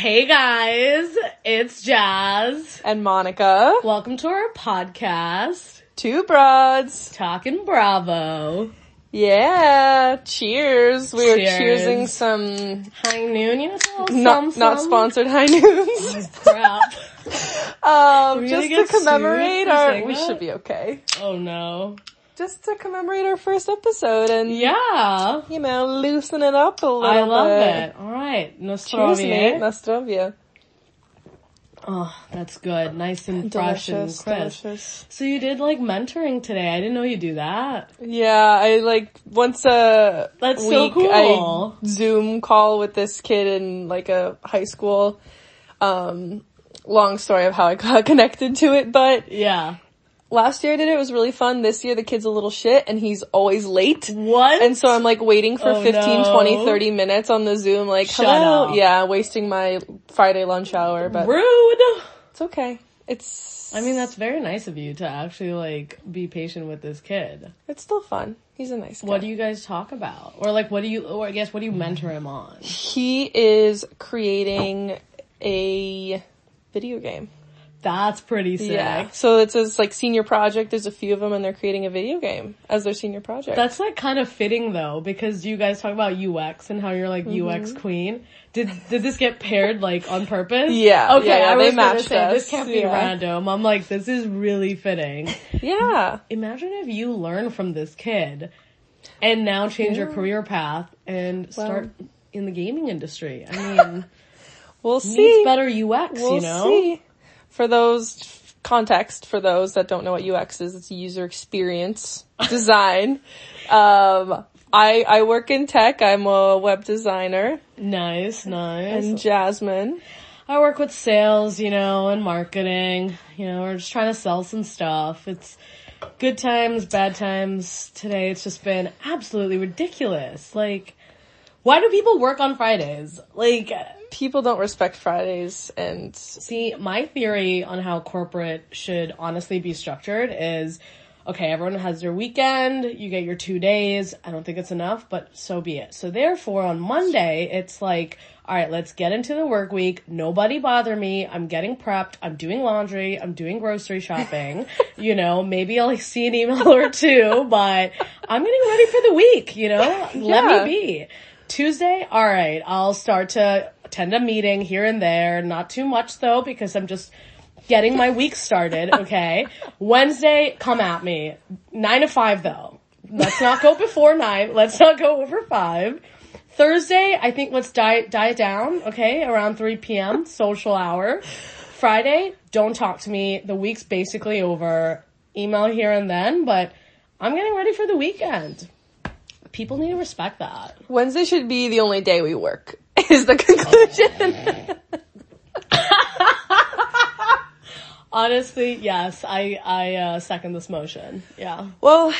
Hey guys, it's Jazz. And Monica. Welcome to our podcast, Two Broads. Talking Bravo. Yeah, cheers. We are Cheers. cheersing some High noon, you know, not sponsored high noons. Crap. Just to commemorate we should be okay. Oh no. Just to commemorate our first episode and Yeah. Loosen it up a little bit. I love it. Alright. Cheers, mate. Nostrovia. Oh, that's good. Nice and fresh and crisp. Delicious. So you did mentoring today. I didn't know you do that. Yeah, I once a That's week so cool. I Zoom call with this kid in a high school. Long story of how I got connected to it, but Yeah. last year I did it. It was really fun. This year the kid's a little shit and he's always late. What? And so I'm waiting for 15, 20, 30 minutes on the Zoom Shut hello. up. Yeah, wasting my Friday lunch hour, but Rude. it's okay. That's very nice of you to actually be patient with this kid. It's still fun. He's a nice guy. What do you guys talk about? Or what do you mentor him on? He is creating a video game. That's pretty sick. Yeah. So it's his senior project. There's a few of them and they're creating a video game as their senior project. That's kind of fitting though, because you guys talk about UX and how you're UX queen. Did this get paired on purpose? Yeah. Okay, yeah, I was they matched say, us. this can't be random. I'm this is really fitting. Yeah. Imagine if you learn from this kid and now change your career path and start in the gaming industry. We'll see. Needs better UX, We'll see. For those that don't know what UX is, it's user experience design. I work in tech. I'm a web designer. Nice. And Jasmine. I work with sales, and marketing. We're just trying to sell some stuff. It's good times, bad times. Today it's just been absolutely ridiculous. Why do people work on Fridays? People don't respect Fridays and... See, my theory on how corporate should honestly be structured is, okay, everyone has their weekend, you get your 2 days. I don't think it's enough, but so be it. So therefore, on Monday, it's all right, let's get into the work week. Nobody bother me. I'm getting prepped. I'm doing laundry. I'm doing grocery shopping. Maybe I'll see an email or two, but I'm getting ready for the week, Let me be. Tuesday, all right, I'll start to attend a meeting here and there. Not too much though, because I'm just getting my week started, okay? Wednesday, come at me. 9 to 5 though. Let's not go before 9. Let's not go over 5. Thursday, I think let's diet down, okay? Around 3 p.m., social hour. Friday, don't talk to me. The week's basically over. Email here and then, but I'm getting ready for the weekend. People need to respect that. Wednesday should be the only day we work, is the conclusion. Honestly, yes, I second this motion. Yeah. Well,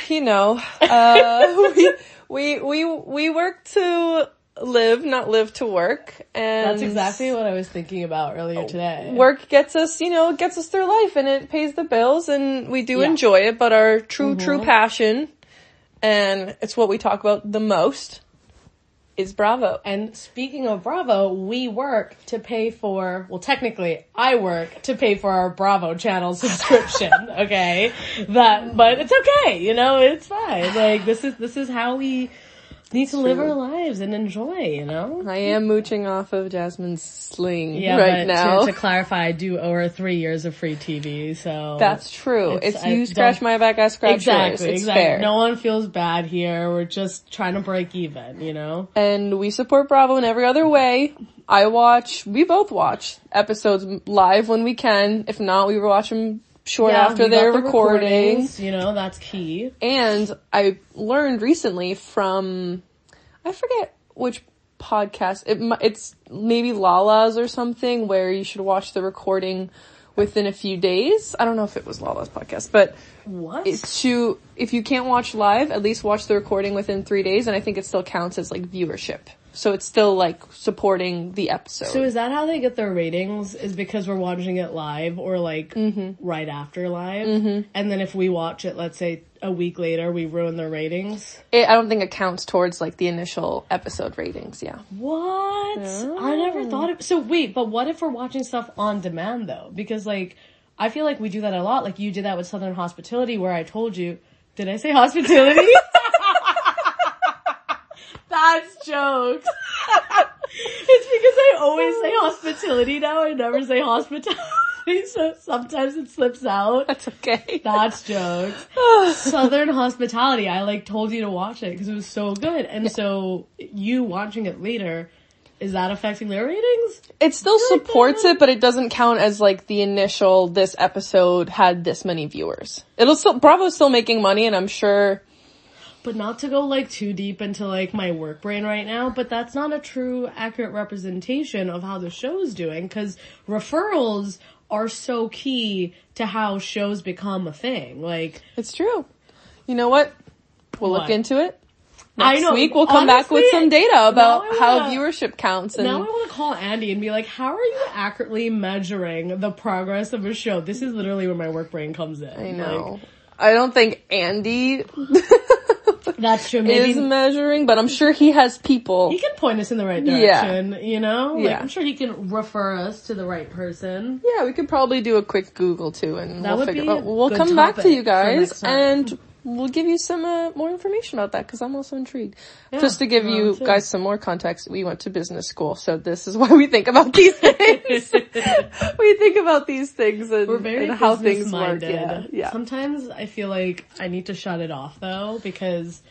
we work to live, not live to work, and that's exactly what I was thinking about earlier today. Work gets us through life, and it pays the bills, and we do enjoy it. But our true passion, and it's what we talk about the most, is Bravo. And speaking of Bravo, we work to pay for, technically, I work to pay for our Bravo channel subscription, okay? But it's okay, it's fine. This is how we need to live our lives and enjoy, I am mooching off of Jasmine's sling but now. To clarify, I do owe her 3 years of free TV, so... That's true. If you scratch my back, I scratch yours. It's fair. No one feels bad here. We're just trying to break even, And we support Bravo in every other way. We both watch episodes live when we can. If not, we watch them short after they're recording. That's key. And I learned recently from, I forget which podcast, it's maybe Lala's or something, where you should watch the recording within a few days. I don't know if it was Lala's podcast, but what? If you can't watch live, at least watch the recording within 3 days, and I think it still counts as viewership. So it's still supporting the episode. So is that how they get their ratings? Is because we're watching it live or right after live? Mm-hmm. And then if we watch it, let's say a week later we ruin their ratings. I don't think it counts towards like the initial episode ratings. Yeah. What? Oh. I never thought of. So wait, but what if we're watching stuff on demand though? Because like, I feel like we do that a lot. Like you did that with Southern Hospitality, where I told you. Did I say hospitality? That's jokes. It's because I always say hospitality now. I never say hospitality. So sometimes it slips out. That's okay. That's jokes. Southern Hospitality. I like told you to watch it because it was so good. And so you watching it later, is that affecting their ratings? It still supports it, but it doesn't count as like the initial, this episode had this many viewers. Bravo's still making money, and I'm sure. But not to go like too deep into like my work brain right now, but that's not a true accurate representation of how the show's doing, because referrals are so key to how shows become a thing. Like, it's true. You know what? We'll look into it. Next week we'll come back with some data about how viewership counts. And now I want to call Andy and be like, how are you accurately measuring the progress of a show? This is literally where my work brain comes in. I know. Like, I don't think Andy that's true. Maybe is measuring, but I'm sure he has people. He can point us in the right direction, you know? Like, yeah. I'm sure he can refer us to the right person. Yeah, we could probably do a quick Google too, and that we'll figure out. We'll come back to you guys, and we'll give you some more information about that, because I'm also intrigued. Yeah, just to give you guys some more context, we went to business school, so this is why we think about these things. We think about these things and, we're very and how things work. Yeah. Sometimes I feel like I need to shut it off though, because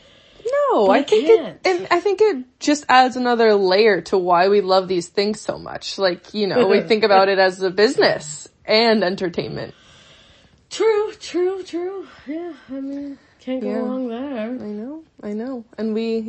I think it just adds another layer to why we love these things so much. Like, you know, we think about it as a business and entertainment. True. Yeah, I mean, can't go wrong there. I know. And we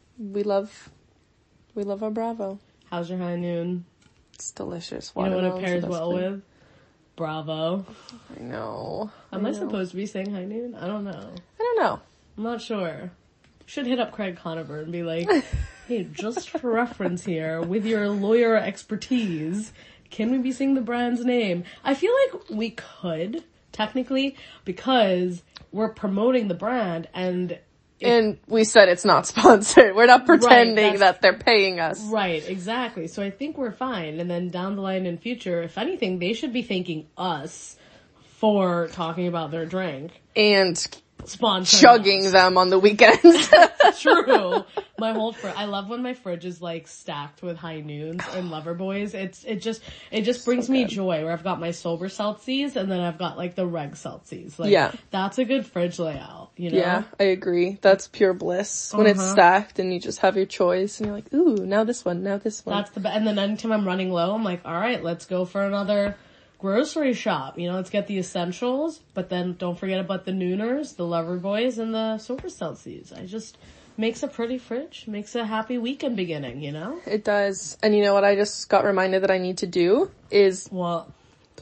love our Bravo. How's your high noon? It's delicious. You know what it pairs well with? Bravo. I know. Am I supposed to be saying high noon? I don't know. I'm not sure. Should hit up Craig Conover and be like, hey, just for reference here, with your lawyer expertise, can we be saying the brand's name? I feel like we could, technically, because we're promoting the brand, and we said it's not sponsored. We're not pretending that they're paying us. Right, exactly. So I think we're fine. And then down the line in future, if anything, they should be thanking us for talking about their drink. And chugging them on the weekends. True. My whole I love when my fridge is like stacked with high noons and lover boys. It just brings me joy, where I've got my sober Celsius and then I've got like the reg Celsius. Like, that's a good fridge layout, you know? Yeah, I agree. That's pure bliss when it's stacked and you just have your choice and you're like, ooh, now this one. That's the best. And then anytime I'm running low, I'm like, all right, let's go for another grocery shop. You know, let's get the essentials, but then don't forget about the nooners, the lover boys, and the sober Celsius. I just makes a pretty fridge, makes a happy weekend beginning, you know? It does. And you know what I just got reminded that I need to do is... What?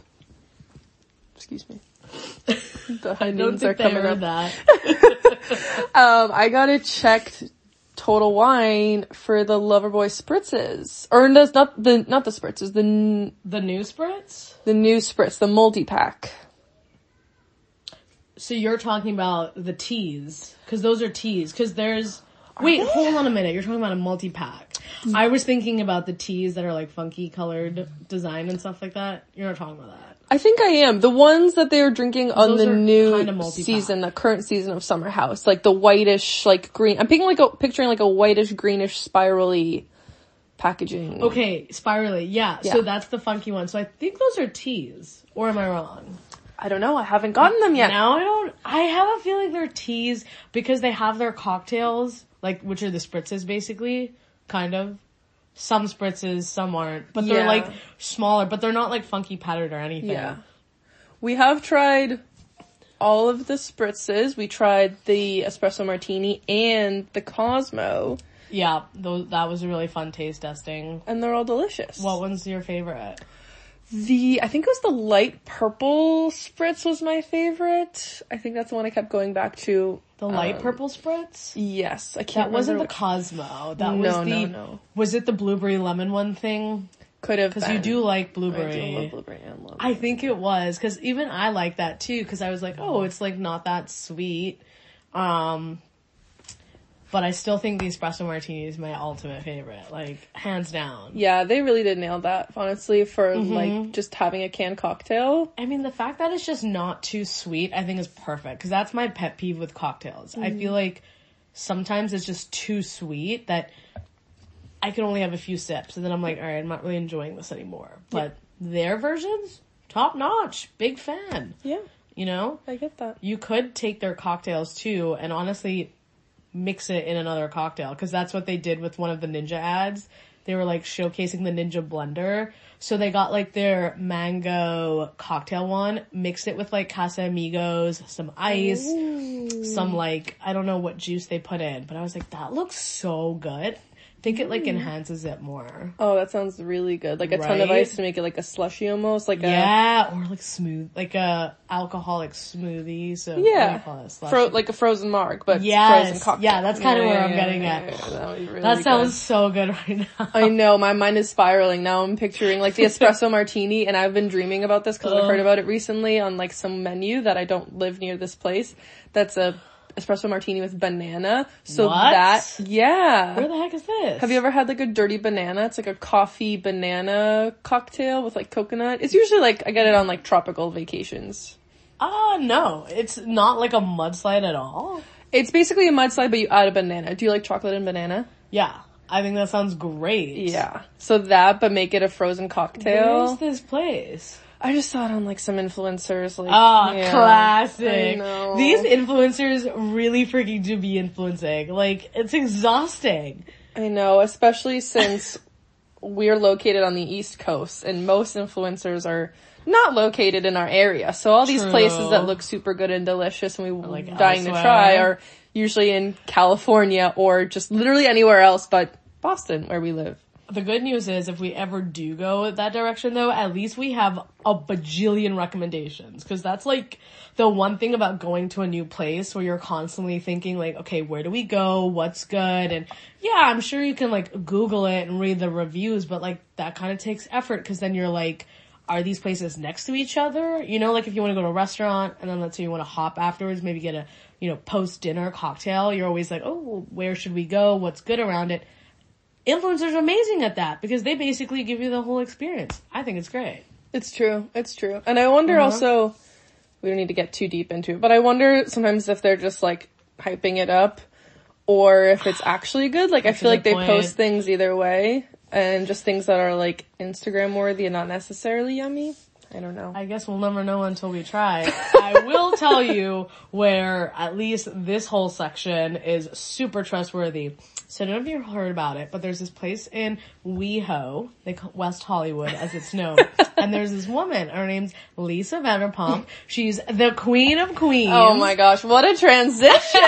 Excuse me. The I don't think they heard that. I gotta check Total Wine for the Loverboy spritzes, or not the spritzes, the new spritz, the multi-pack. So you're talking about the teas, because those are teas. Because there's hold on a minute. You're talking about a multi-pack. I was thinking about the teas that are like funky colored design and stuff like that. You're not talking about that. I think I am. The ones that they were drinking on the new season, the current season of Summer House, like the whitish, like green. I'm picturing like a whitish, greenish, spirally packaging. Okay, spirally, yeah. So that's the funky one. So I think those are teas, or am I wrong? I don't know. I haven't gotten them yet. Now I have a feeling they're teas because they have their cocktails, like, which are the spritzes basically, kind of. Some spritzes, some aren't, but they're like smaller, but they're not like funky powdered or anything. Yeah. We have tried all of the spritzes. We tried the espresso martini and the Cosmo. Yeah, that was a really fun taste testing. And they're all delicious. What one's your favorite? I think it was the light purple spritz was my favorite. I think that's the one I kept going back to. The light purple spritz? Yes. I can't remember. That wasn't the Cosmo. That was No. Was it the blueberry lemon one thing? Could have been. Because you do like blueberry. I do love blueberry and I think it was. Because even I like that too. Because I was like, oh, it's like not that sweet. But I still think the espresso martini is my ultimate favorite, like, hands down. Yeah, they really did nail that, honestly, for, like, just having a canned cocktail. I mean, the fact that it's just not too sweet, I think is perfect, because that's my pet peeve with cocktails. I feel like sometimes it's just too sweet that I can only have a few sips, and then I'm like, alright, I'm not really enjoying this anymore. But their versions, top notch, big fan. Yeah. You know? I get that. You could take their cocktails, too, and honestly mix it in another cocktail, because that's what they did with one of the Ninja ads. They were like showcasing the Ninja blender, so they got like their mango cocktail one, mixed it with like Casamigos, some ice, some like, I don't know what juice they put in, but I was like, that looks so good. I think it like enhances it more. Oh, that sounds really good. Like a ton of Right? ice to make it like a slushy almost, like Or like smooth, like a alcoholic smoothie. So what do you call it? Slushy? like a frozen marg, but Yes. frozen cocktail. Yeah, that's kind of where I'm getting at. That would be really That sounds good. so good right now. I know, my mind is spiraling. Now I'm picturing like the espresso martini, and I've been dreaming about this because I heard about it recently on like some menu that I don't live near this place. That's a espresso martini with banana. So What? Where the heck is this? Have you ever had like a dirty banana? It's like a coffee banana cocktail with like coconut. It's usually like, I get it on like tropical vacations. No. It's not like a mudslide at all. It's basically a mudslide, but you add a banana. Do you like chocolate and banana? Yeah. I think that sounds great. Yeah. So that, but make it a frozen cocktail. Where's this place? I just saw it on like some influencers. Like, Classic. I know. These influencers really freaking do be influencing. Like, it's exhausting. I know, especially since we're located on the East Coast and most influencers are not located in our area. So all these True. places that look super good and delicious and we Like dying to elsewhere. try are usually in California or just literally anywhere else but Boston where we live. The good news is if we ever do go that direction though, at least we have a bajillion recommendations. Cause that's like the one thing about going to a new place where you're constantly thinking like, okay, where do we go? What's good? And yeah, I'm sure you can like Google it and read the reviews, but like that kind of takes effort cause then you're like, are these places next to each other? You know, like if you want to go to a restaurant and then let's say you want to hop afterwards, maybe get a, you know, post-dinner cocktail, you're always like, oh, where should we go? What's good around it? Influencers are amazing at that because they basically give you the whole experience. I think it's great. It's true. It's true. And I wonder also, we don't need to get too deep into it, but I wonder sometimes if they're just like hyping it up or if it's actually good. Like I feel like they post things either way and just things that are like Instagram worthy and not necessarily yummy. I don't know. I guess we'll never know until we try. I will tell you where at least this whole section is super trustworthy. So none of you heard about it, but there's this place in WeHo, they call West Hollywood as it's known, and there's this woman, her name's Lisa Vanderpump. She's the queen of queens. Oh my gosh, what a transition!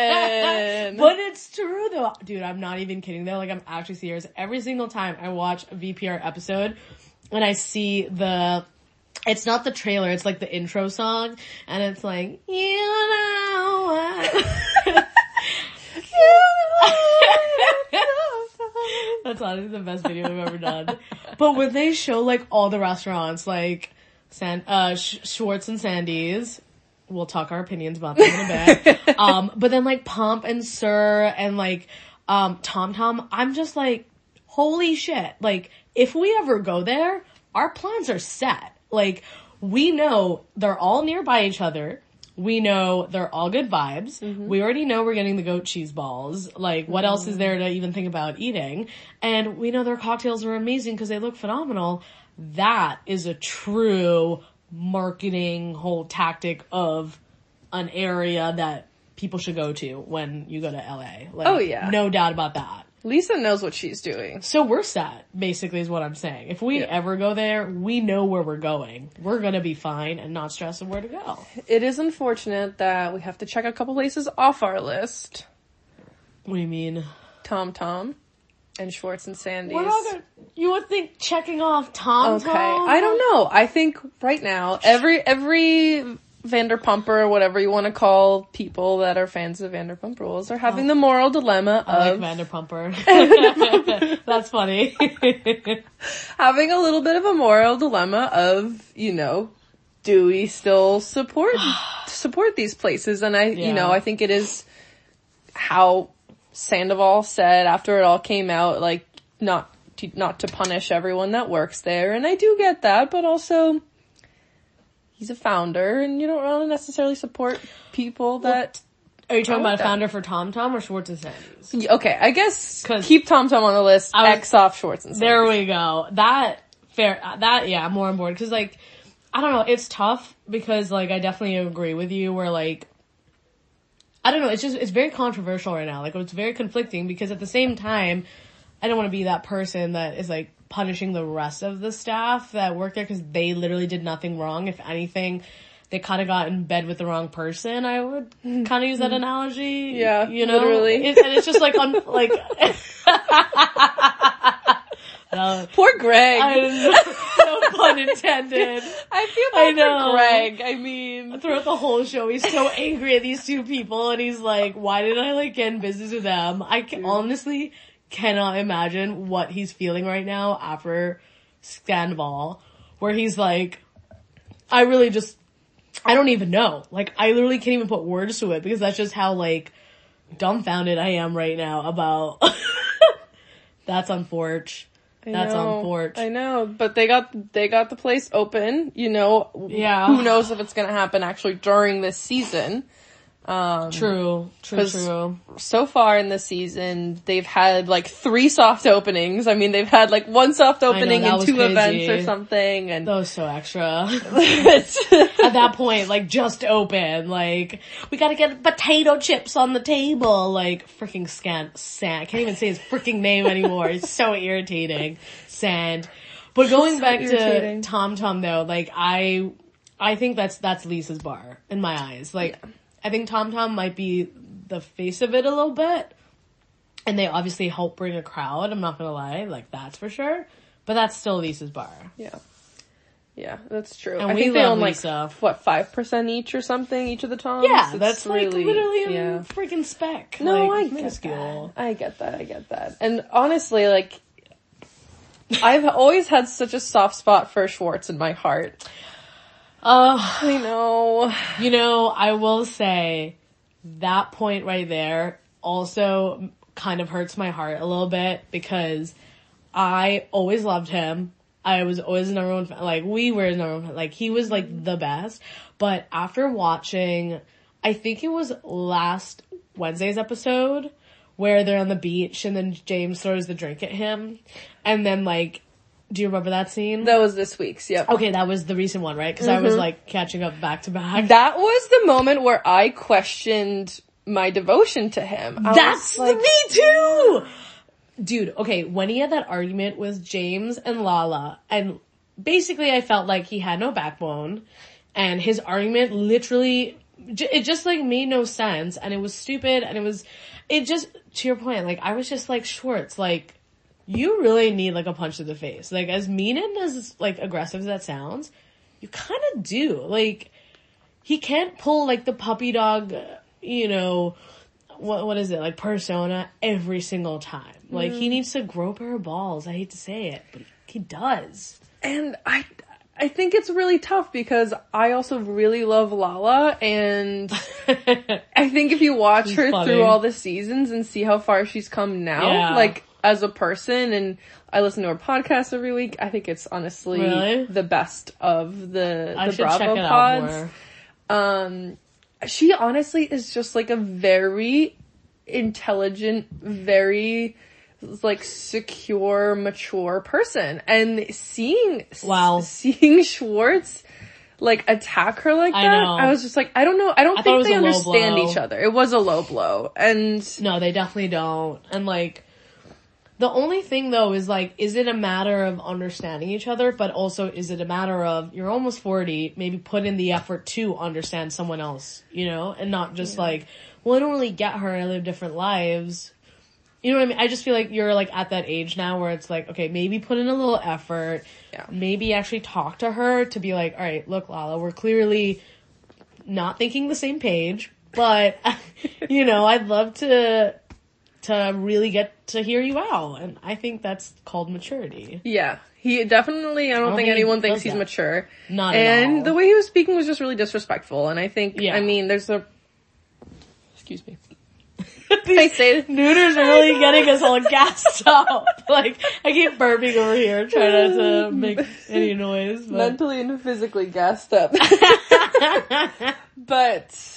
But it's true though. Dude, I'm not even kidding though. Like I'm actually serious. Every single time I watch a VPR episode and I see it's not the trailer, it's like the intro song, and it's like, you know what? That's honestly the best video I've ever done. But when they show like all the restaurants, like Schwartz and Sandy's, we'll talk our opinions about them in a bit. But then like Pomp and Sir and like Tom Tom, I'm just like, holy shit! Like if we ever go there, our plans are set. Like we know they're all nearby each other. We know they're all good vibes. Mm-hmm. We already know we're getting the goat cheese balls. Like, what else is there to even think about eating? And we know their cocktails are amazing because they look phenomenal. That is a true marketing whole tactic of an area that people should go to when you go to LA. Like, oh yeah. No doubt about that. Lisa knows what she's doing. So we're set, basically, is what I'm saying. If we ever go there, we know where we're going. We're gonna be fine and not stressing where to go. It is unfortunate that we have to check a couple places off our list. What do you mean? Tom Tom and Schwartz and Sandy's. You would think checking off Tom Tom? Okay, I don't know. I think right now, every Vanderpumper, or whatever you want to call people that are fans of Vanderpump Rules, are having the moral dilemma of... I like Vanderpumper. That's funny. having a little bit of a moral dilemma of, you know, do we still support these places? And I think it is how Sandoval said after it all came out, like, not to punish everyone that works there. And I do get that, but also he's a founder and you don't want to necessarily support people that... Are you talking about a founder for TomTom or Schwartz and Sandy's? Okay, I guess keep TomTom on the list, X off Schwartz and Sandy's. There we go. I'm more on board. Cause like, I don't know, it's tough because like, I definitely agree with you where like, I don't know, it's very controversial right now. Like, it's very conflicting because at the same time, I don't want to be that person that is like punishing the rest of the staff that work there because they literally did nothing wrong. If anything, they kind of got in bed with the wrong person. I would kind of use that analogy. Yeah, you know, literally. And it's just like poor Greg. No pun intended. I feel bad for Greg. I mean, throughout the whole show, he's so angry at these two people, and he's like, "Why did I like get in business with them?" Honestly cannot imagine what he's feeling right now after Scandal, where he's like, I don't even know. Like, I literally can't even put words to it because that's just how, like, dumbfounded I am right now about... That's unfortunate. I know, but they got the place open, you know. Yeah. Who knows if it's gonna happen actually during this season. True. So far in this season, they've had like 3 soft openings. I mean, they've had like 1 soft opening and 2 events or something. And that was so extra. At that point, like, just open. Like, we gotta get potato chips on the table. Like, freaking Sand. I can't even say his freaking name anymore. It's so irritating. Sand. But going back to TomTom though, like, I think that's Lisa's bar in my eyes. Like, yeah. I think TomTom might be the face of it a little bit. And they obviously help bring a crowd, I'm not gonna lie. Like, that's for sure. But that's still Lisa's bar. Yeah. Yeah, that's true. And I think they own like, 5% each or something, each of the Toms? Yeah, that's really, like literally a freaking speck. No, like, I get that. And honestly, like, I've always had such a soft spot for Schwartz in my heart. I know. You know, I will say that point right there also kind of hurts my heart a little bit because I always loved him. I was always number one fan. Like, we were number one fan. Like, he was like the best. But after watching, I think it was last Wednesday's episode where they're on the beach and then James throws the drink at him. And then like, do you remember that scene? That was this week's, yep. Okay, that was the recent one, right? Because I was like catching up back to back. That was the moment where I questioned my devotion to him. That's like, me too! Dude, okay, when he had that argument with James and Lala, and basically I felt like he had no backbone, and his argument literally, it just like made no sense, and it was stupid, and it just, to your point, like, I was just like, Schwartz, like, you really need like a punch to the face. Like, as mean and as like aggressive as that sounds, you kind of do. Like, he can't pull like the puppy dog, you know, what is it, like persona every single time. Like, he needs to grow a pair of balls. I hate to say it, but he does. And I think it's really tough because I also really love Lala, and I think if you watch her through all the seasons and see how far she's come now, like, as a person, and I listen to her podcast every week, I think it's honestly the best of the Bravo pods. She honestly is just like a very intelligent, very like secure, mature person, and seeing Schwartz like attack her like that, I was just like, I don't know, I don't think they understand each other. It was a low blow, and no, they definitely don't. And like, the only thing though is like, is it a matter of understanding each other, but also is it a matter of, you're almost 40, maybe put in the effort to understand someone else, you know, and not just like, well, I don't really get her, I live different lives. You know what I mean? I just feel like you're like at that age now where it's like, okay, maybe put in a little effort, maybe actually talk to her to be like, all right, look, Lala, we're clearly not thinking the same page, but you know, I'd love to to really get to hear you out. And I think that's called maturity. Yeah. He definitely, I don't think anyone thinks he's mature. Not at all. And the way he was speaking was just really disrespectful. And I think, Yeah. I mean, excuse me. I say Neuters are really getting us all gassed up. Like, I keep burping over here, trying not to make any noise. But. Mentally and physically gassed up. But,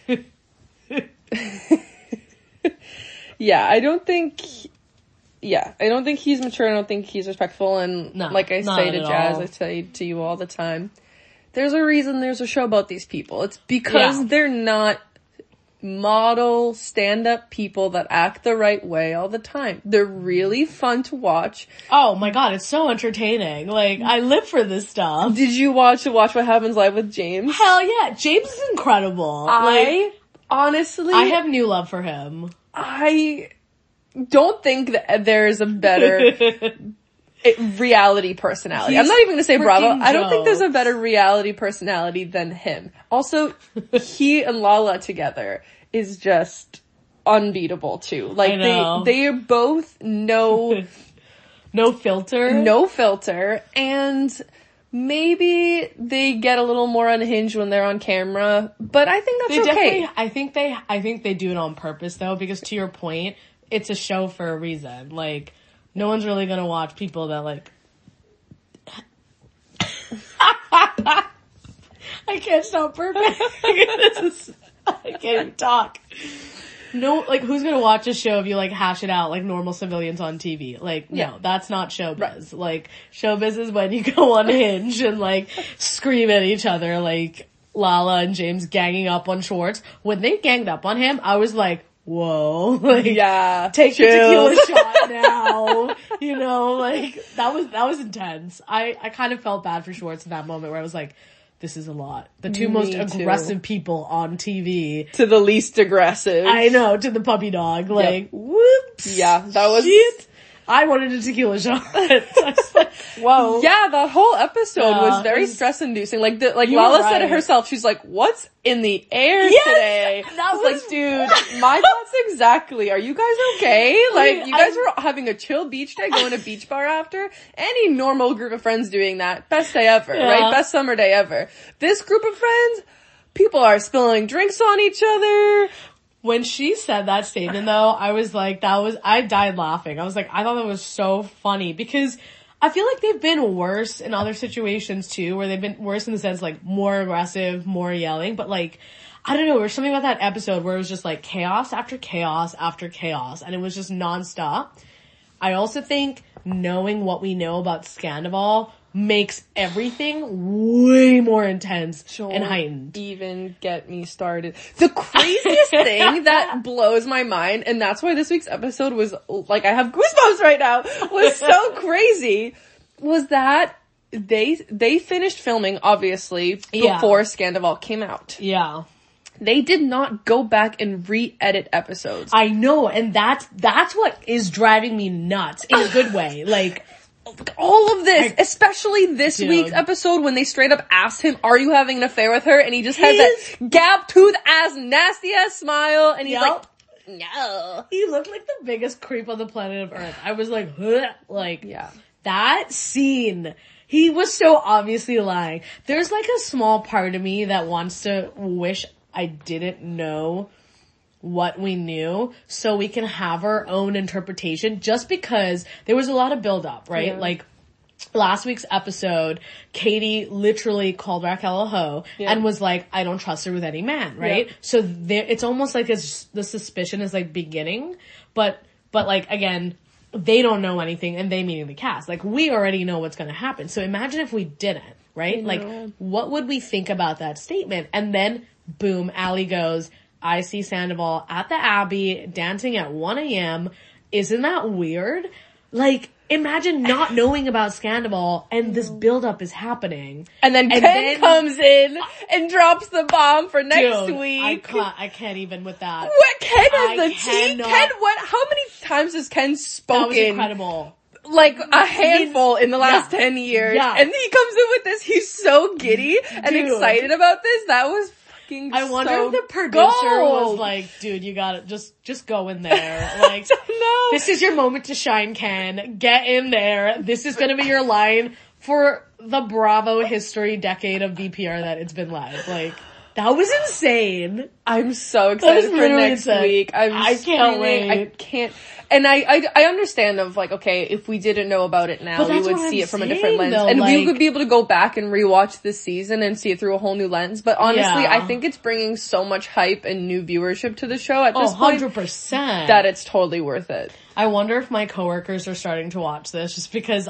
yeah, I don't think he's mature. I don't think he's respectful. And like I say to Jazz, I say to you all the time, there's a reason there's a show about these people. It's because they're not model stand-up people that act the right way all the time. They're really fun to watch. Oh my god, it's so entertaining. Like, I live for this stuff. Did you watch What Happens Live with James? Hell yeah, James is incredible. Honestly, I have new love for him. I don't think that there's a better reality personality. I'm not even gonna say Bravo. I don't think there's a better reality personality than him. Also, he and Lala together is just unbeatable too. Like, they are both no filter, and maybe they get a little more unhinged when they're on camera, but I think that's okay. I think they do it on purpose though, because to your point, it's a show for a reason. Like, no one's really gonna watch people that like. I can't stop burping. I can't even talk. No, like, who's gonna watch a show if you like hash it out like normal civilians on TV? Like, no, that's not showbiz. Right. Like, showbiz is when you go on Hinge and like scream at each other, like Lala and James ganging up on Schwartz. When they ganged up on him, I was like, whoa, like, take the tequila shot now. You know, like, that was intense. I kind of felt bad for Schwartz in that moment where I was like, this is a lot. The two most aggressive people on TV. To the least aggressive. I know, to the puppy dog. Like, whoops. Yeah, that was... Shit. I wanted a tequila shot. So I was like, whoa. Yeah, that whole episode was very stress-inducing. Like, Lala said it herself. She's like, what's in the air today? That was like, dude, my thoughts exactly. Are you guys okay? Like, you guys were having a chill beach day, going to beach bar after? Any normal group of friends doing that. Best day ever, right? Best summer day ever. This group of friends, people are spilling drinks on each other. When she said that statement though, I was like, I died laughing. I was like, I thought that was so funny because I feel like they've been worse in other situations too, where they've been worse in the sense like more aggressive, more yelling, but like, I don't know, there's something about that episode where it was just like chaos after chaos after chaos and it was just nonstop. I also think knowing what we know about Scandival makes everything way more intense and heightened. Even get me started. The craziest thing that blows my mind, and that's why this week's episode was, like, I have goosebumps right now, was so crazy, was that they finished filming, obviously, before Scandival came out. Yeah. They did not go back and re-edit episodes. I know, and that's what is driving me nuts in a good way. Like, all of this, especially this week's episode when they straight up asked him, are you having an affair with her? And he just has that gap tooth ass, nasty ass smile. And he's like, no. He looked like the biggest creep on the planet of Earth. I was like, huh? Like, that scene, he was so obviously lying. There's like a small part of me that wants to wish I didn't know what we knew so we can have our own interpretation, just because there was a lot of build up, right? Yeah. Like last week's episode, Katie literally called Raquel a hoe and was like, I don't trust her with any man, right? Yeah. So it's almost like the suspicion is like beginning, but like, again, they don't know anything, and they meaning the cast. Like, we already know what's gonna happen. So imagine if we didn't, right? Like, what would we think about that statement? And then, boom, Allie goes, I see Sandoval at the Abbey dancing at 1 a.m. Isn't that weird? Like, imagine not knowing about Scandival and this buildup is happening. And then Ken comes in and drops the bomb for next week. I can't even with that. What? Ken has the tea? Ken, how many times has Ken spoken? That was incredible. Like a handful in the last 10 years. Yeah. And he comes in with this, he's so giddy and excited about this. That was fucking I wonder so if the producer was gold. like, dude, you gotta just go in there. Like, No. this is your moment to shine, Ken. Get in there. This is gonna be your line for the Bravo history decade of VPR that it's been live. Like, that was insane. I'm so excited for literally next insane. week. I can't wait. I can't. And I understand of like, okay, if we didn't know about it now, But we that's would what see I'm it from a saying, different lens. though, And we like- would be able to go back and rewatch this season and see it through a whole new lens. But honestly, Yeah. I think it's bringing so much hype and new viewership to the show at this Oh, point 100%. that it's totally worth it. I wonder if my coworkers are starting to watch this just because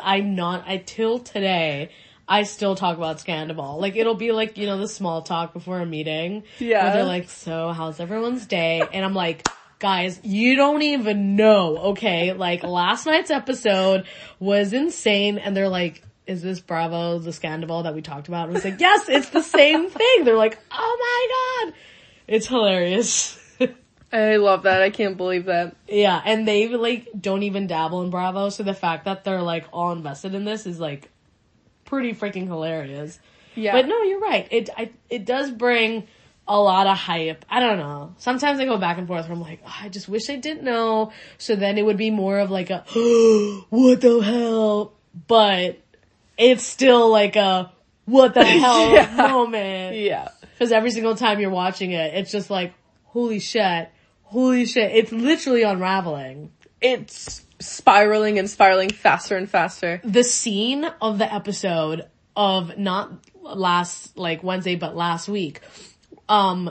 till today, I still talk about Scandival. Like, it'll be like, you know, the small talk before a meeting. Yeah. Where they're like, so, how's everyone's day? And I'm like, guys, you don't even know, okay? Like, last night's episode was insane, and they're like, is this Bravo, the Scandival that we talked about? And I was like, yes, it's the same thing. They're like, oh my god. It's hilarious. I love that. I can't believe that. Yeah, and they, like, don't even dabble in Bravo, so the fact that they're, like, all invested in this is, like, pretty freaking hilarious. Yeah. But no, you're right. It does bring a lot of hype. I don't know. Sometimes I go back and forth where I'm like, oh, I just wish I didn't know. So then it would be more of like a, what the hell? But it's still like a, what the hell Yeah. moment. Yeah. Because every single time you're watching it, it's just like, holy shit. It's literally unraveling. It's spiraling and spiraling faster and faster. The scene of the episode of not last, like, Wednesday, but last week, Tom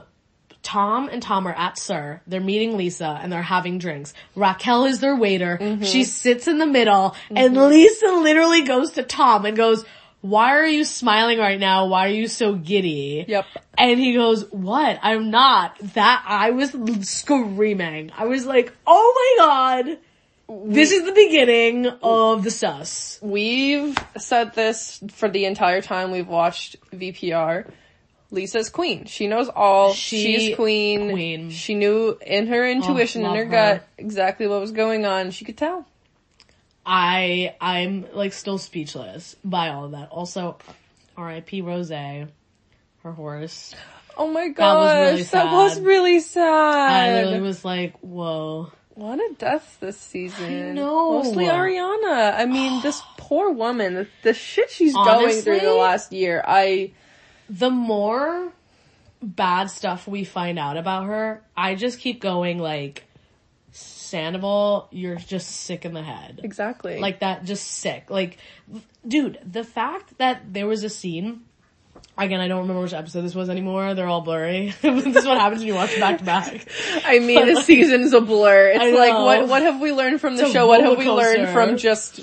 and Tom are at Sir. They're meeting Lisa and they're having drinks. Raquel is their waiter. Mm-hmm. She sits in the middle and Lisa literally goes to Tom and goes, why are you smiling right now? Why are you so giddy? Yep. And he goes, what? I'm not. I was screaming. I was like, oh my god. This is the beginning of the sus. We've said this for the entire time we've watched VPR. Lisa's queen. She knows all. She's queen. She knew in her intuition, in love her her. gut, exactly what was going on. She could tell. I'm like still speechless by all of that. Also, R.I.P. Rose, her horse. Oh my That was gosh, really that was sad. really I sad. literally was like, whoa. What a death this season. I know. Mostly Ariana. I mean, this poor woman, the shit she's going Honestly, through the last year. The more bad stuff we find out about her, I just keep going like, Sandoval, you're just sick in the head. Exactly. Like that, just sick. Like, dude, the fact that there was a scene, again, I don't remember which episode this was anymore, they're all blurry. This is what happens when you watch them back to back. I mean, the season's a blur. It's I like, know. what have we learned from the It's a show? What have we roller learned coaster. from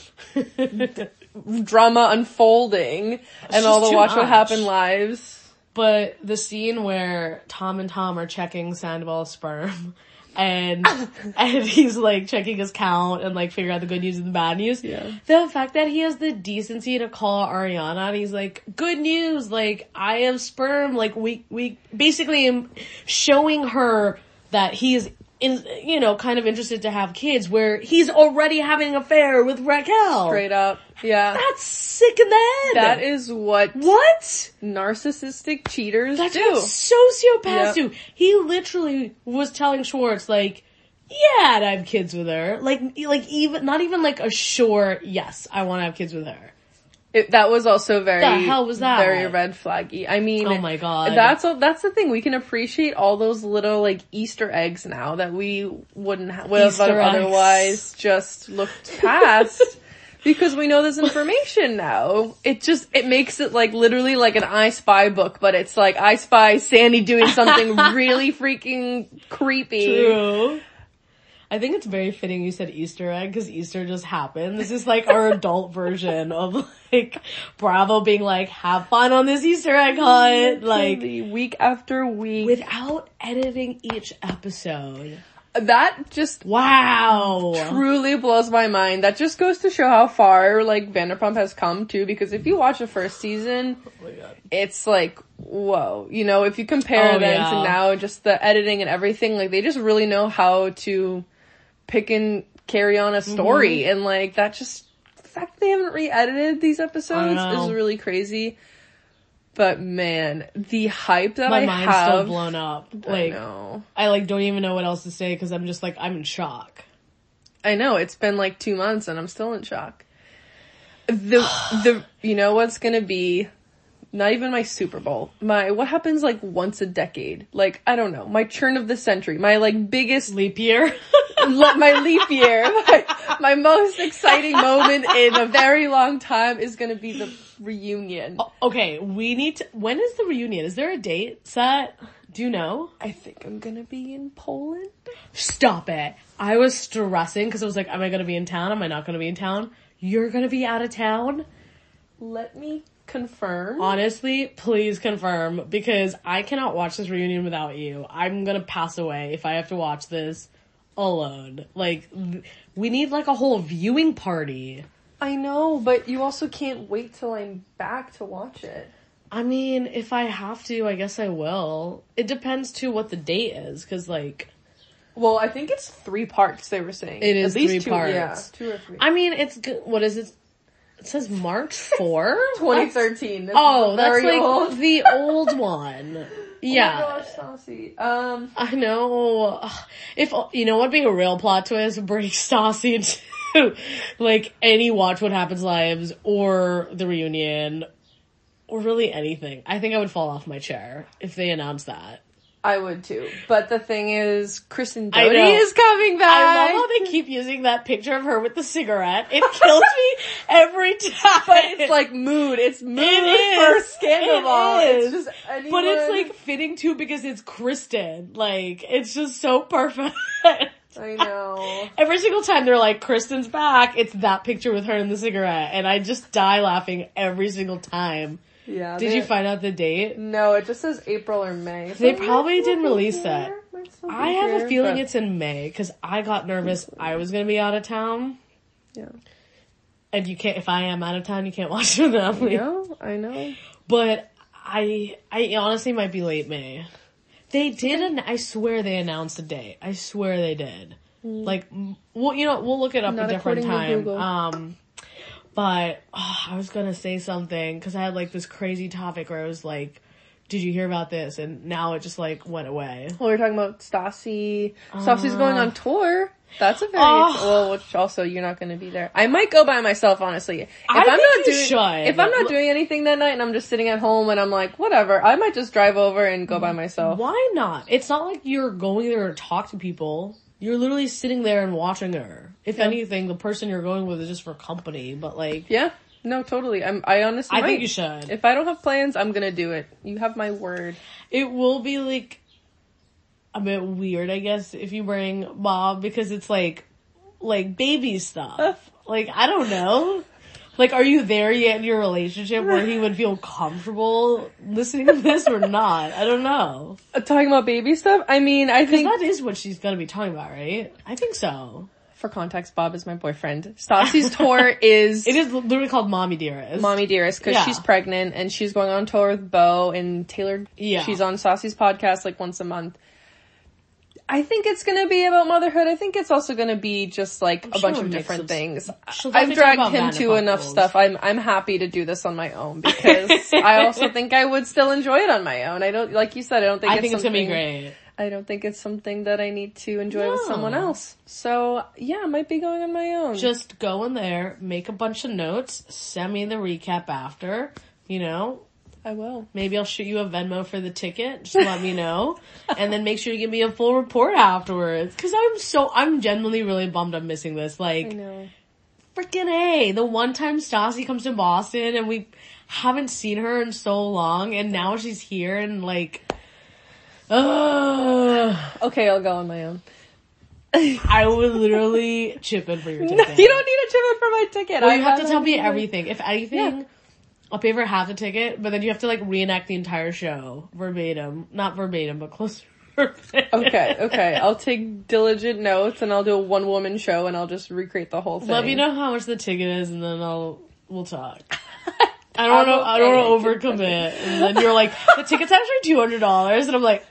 just drama unfolding and all just the too Watch What much. Happened lives? But the scene where Tom and Tom are checking Sandoval's sperm, and he's like checking his count and like figuring out the good news and the bad news. Yeah. The fact that he has the decency to call Ariana and he's like, good news, like I have sperm, like we basically am showing her that he is kind of interested to have kids where he's already having an affair with Raquel. Straight up. Yeah. That's sick in the head. That is what narcissistic cheaters That's do. what sociopaths Yep. do. He literally was telling Schwartz, like, yeah, I'd have kids with her. Like even, not even like a sure, yes, I want to have kids with her. That was also very, The hell was that? very red flaggy. I mean, Oh my god. that's the thing. We can appreciate all those little like Easter eggs now that we would have Easter eggs. otherwise just looked past. Because we know this information now. It makes it like literally like an I Spy book, but it's like I Spy Sandy doing something really freaking creepy. True. I think it's very fitting you said Easter egg because Easter just happened. This is like our adult version of like Bravo being like, have fun on this Easter egg hunt. Like week after week. without editing each episode. That just Wow. truly blows my mind. That just goes to show how far like Vanderpump has come too, because if you watch the first season, it's like, whoa. You know, if you compare them to now, just the editing and everything, like they just really know how to pick and carry on a story. And like that just, the fact that they haven't re-edited these episodes is really crazy. But man, the hype that My I mind's have. still blown up. Like, I know. I like don't even know what else to say because I'm just like, I'm in shock. I know, it's been like 2 months and I'm still in shock. You know what's gonna be, not even my Super Bowl, what happens like once a decade? Like, I don't know, my turn of the century, my like biggest, Leap year. my leap year, my most exciting moment in a very long time is gonna be the reunion. Okay, when is the reunion? Is there a date set? Do you know? I think I'm gonna be in Poland. Stop it. I was stressing because I was like, am I going to be in town? Am I not going to be in town? You're going to be out of town? Let me confirm. Honestly, please confirm because I cannot watch this reunion without you. I'm going to pass away if I have to watch this alone. Like, we need like a whole viewing party. I know, but you also can't wait till I'm back to watch it. I mean, if I have to, I guess I will. It depends too what the date is because like... Well, I think it's 3 parts, they were saying. It is at least 3 2, parts. Yeah, 2 or 3. I mean, it's good. What is it? It says March 4? 2013. That's very like old. the old one. Yeah. Oh my gosh, Stassi. I know. If, you know what being a real plot twist, bring Stassi into, like, any Watch What Happens Lives or the reunion or really anything. I think I would fall off my chair if they announced that. I would too. But the thing is, Kristen I Doty know. is coming back. I love how they keep using that picture of her with the cigarette. It kills me every time. But it's like mood. It's mood It for Scandal Ball. It is. It's just anyone. But it's like fitting too because it's Kristen. Like, it's just so perfect. I know. Every single time they're like, Kristen's back, it's that picture with her and the cigarette. And I just die laughing every single time. Yeah. Did you find out the date? No, it just says April or May. So They probably didn't release that. I have a feeling but... it's in May because I got nervous I was going to be out of town. Yeah. And you can't, if I am out of town, you can't watch it without me. No, I know. But I honestly might be late May. They did, I swear they announced a date. I swear they did. Like, well, you know, we'll look it up Not a different according to time. Google. But I was gonna say something because I had like this crazy topic where I was like, "Did you hear about this?" And now it just like went away. Well, we're talking about Stassi. Stassi's going on tour. That's a very well. Which also you're not going to be there. I might go by myself, honestly. If I'm not doing anything that night and I'm just sitting at home and I'm like, whatever, I might just drive over and go by myself. Why not? It's not like you're going there to talk to people. You're literally sitting there and watching her. If anything, the person you're going with is just for company, but like... Yeah, no, totally. I honestly I think you should. If I don't have plans, I'm gonna do it. You have my word. It will be like a bit weird, I guess, if you bring Bob, because it's like baby stuff. Like, I don't know. Like, are you there yet in your relationship where he would feel comfortable listening to this or not? I don't know. Talking about baby stuff? I mean, I think... Because that is what she's gonna be talking about, right? I think so. For context, Bob is my boyfriend. Stassi's tour is... It is literally called Mommy Dearest. Mommy Dearest, because she's pregnant and she's going on tour with Bo and Taylor. Yeah. She's on Stassi's podcast like once a month. I think it's gonna be about motherhood. I think it's also gonna be just like a bunch of different things. I've dragged him to enough stuff. I'm happy to do this on my own because I also think I would still enjoy it on my own. I don't, like you said, I think it's gonna be great. I don't think it's something that I need to enjoy with someone else. So yeah, I might be going on my own. Just go in there, make a bunch of notes, send me the recap after, you know. I will. Maybe I'll shoot you a Venmo for the ticket. Just let me know. And then make sure you give me a full report afterwards. Cause I'm genuinely really bummed I'm missing this. Like, I know. Freaking A. The one time Stassi comes to Boston and we haven't seen her in so long and now she's here and like, okay, I'll go on my own. I would literally chip in for your ticket. No, you don't need to chip in for my ticket. Well, you have to tell me everything. If anything, I'll pay for half the ticket, but then you have to like reenact the entire show verbatim. Not verbatim, but close to verbatim. Okay. I'll take diligent notes and I'll do a one woman show and I'll just recreate the whole thing. Let me know how much the ticket is and then we'll talk. I don't want to overcommit. And then you're like, the ticket's actually $200 and I'm like,